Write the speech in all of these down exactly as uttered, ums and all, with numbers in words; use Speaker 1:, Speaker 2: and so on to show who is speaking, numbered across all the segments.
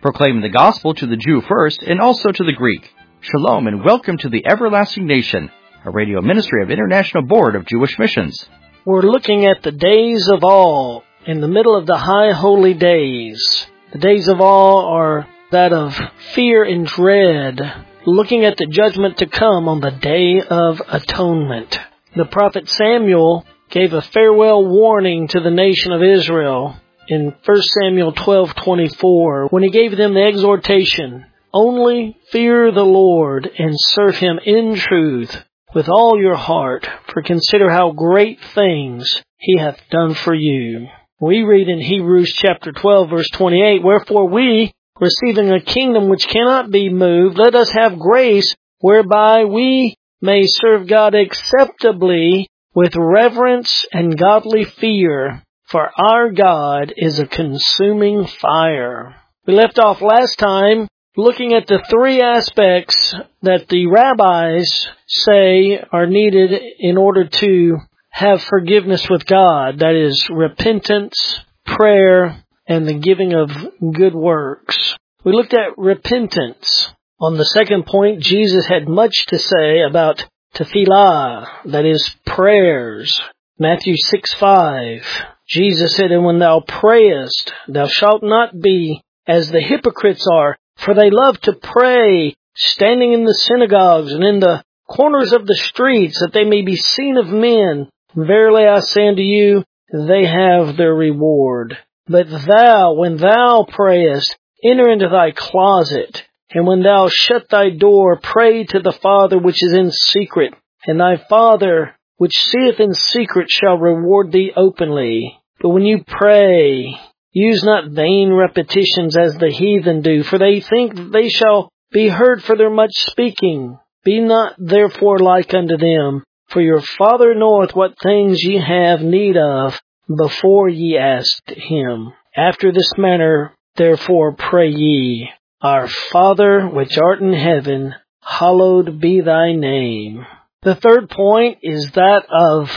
Speaker 1: proclaiming the gospel to the Jew first and also to the Greek. Shalom and welcome to the Everlasting Nation, a radio ministry of International Board of Jewish Missions.
Speaker 2: We're looking at the days of awe in the middle of the high holy days. The days of awe are that of fear and dread, looking at the judgment to come on the Day of Atonement. The prophet Samuel gave a farewell warning to the nation of Israel in First Samuel twelve twenty-four when he gave them the exhortation, "Only fear the Lord and serve Him in truth with all your heart, for consider how great things He hath done for you." We read in Hebrews chapter twelve verse twenty-eight, "Wherefore we, receiving a kingdom which cannot be moved, let us have grace whereby we may serve God acceptably with reverence and godly fear, for our God is a consuming fire." We left off last time looking at the three aspects that the rabbis say are needed in order to have forgiveness with God. That is repentance, prayer, and the giving of good works. We looked at repentance. On the second point, Jesus had much to say about tefillah, that is, prayers. Matthew six five. Jesus said, "And when thou prayest, thou shalt not be as the hypocrites are, for they love to pray, standing in the synagogues and in the corners of the streets, that they may be seen of men. Verily I say unto you, they have their reward. But thou, when thou prayest, enter into thy closet, and when thou shut thy door, pray to the Father which is in secret, and thy Father which seeth in secret shall reward thee openly. But when you pray, use not vain repetitions as the heathen do, for they think that they shall be heard for their much speaking. Be not therefore like unto them, for your Father knoweth what things ye have need of before ye ask Him. After this manner therefore pray ye, Our Father which art in heaven, hallowed be thy name." The third point is that of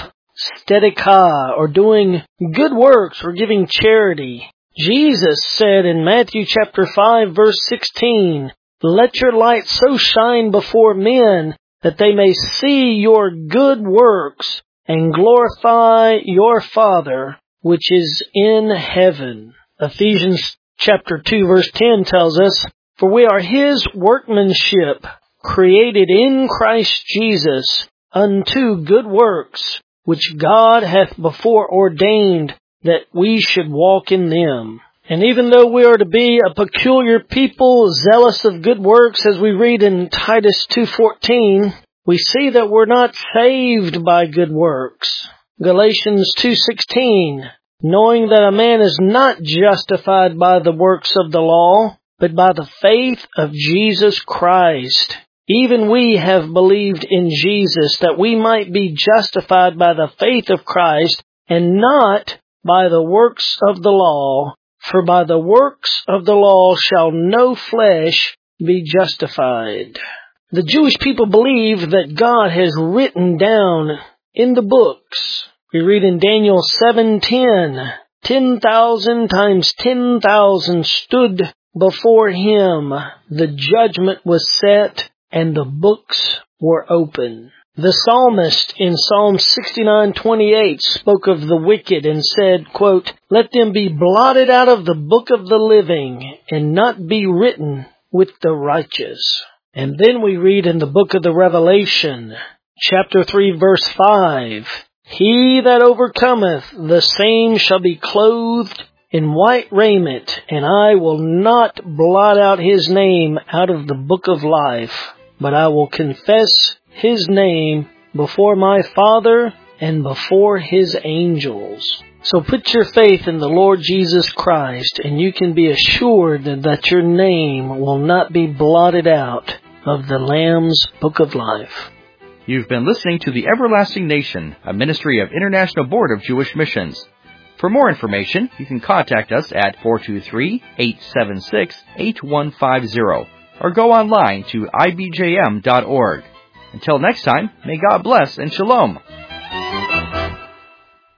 Speaker 2: tzedakah, or doing good works or giving charity. Jesus said in Matthew chapter five verse sixteen, "Let your light so shine before men that they may see your good works and glorify your Father which is in heaven." Ephesians chapter two verse ten tells us, "For we are His workmanship, created in Christ Jesus unto good works, which God hath before ordained that we should walk in them." And even though we are to be a peculiar people, zealous of good works, as we read in Titus two fourteen, we see that we're not saved by good works. Galatians two sixteen, "Knowing that a man is not justified by the works of the law, but by the faith of Jesus Christ. Even we have believed in Jesus, that we might be justified by the faith of Christ, and not by the works of the law. For by the works of the law shall no flesh be justified." The Jewish people believe that God has written down in the books. We read in Daniel seven ten, ten thousand times ten thousand stood before Him. The judgment was set, and the books were open. The psalmist in Psalm sixty-nine twenty-eight spoke of the wicked and said, quote, "Let them be blotted out of the book of the living, and not be written with the righteous." And then we read in the book of the Revelation, chapter three, verse five, "He that overcometh, the same shall be clothed in white raiment, and I will not blot out his name out of the book of life, but I will confess His name before my Father and before His angels." So put your faith in the Lord Jesus Christ, and you can be assured that your name will not be blotted out of the Lamb's book of life.
Speaker 1: You've been listening to the Everlasting Nation, a ministry of International Board of Jewish Missions. For more information, you can contact us at four two three, eight seven six, eight one five zero or go online to I B J M dot org. Until next time, may God bless and shalom.